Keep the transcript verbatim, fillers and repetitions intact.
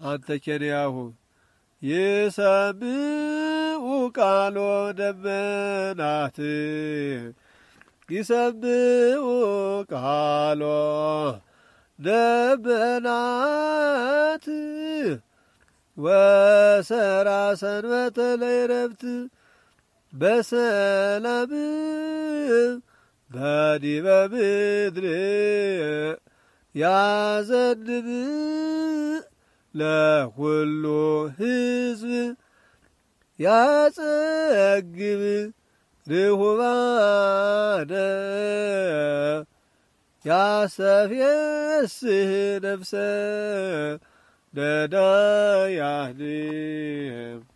አንተ ኬንያሁ ይሰብኡ ቃሎ ደመናት ይሰብኡ ቃሎ ደመናት ወሰራ ሰንበተ ለዕረፍት በሰላም በዲበ ምድር ያዘንብ ለሁሉ ሕዝብ ያጸግብ ርሁባነ ያሰፍየስህ ነፍሰ ነዳያን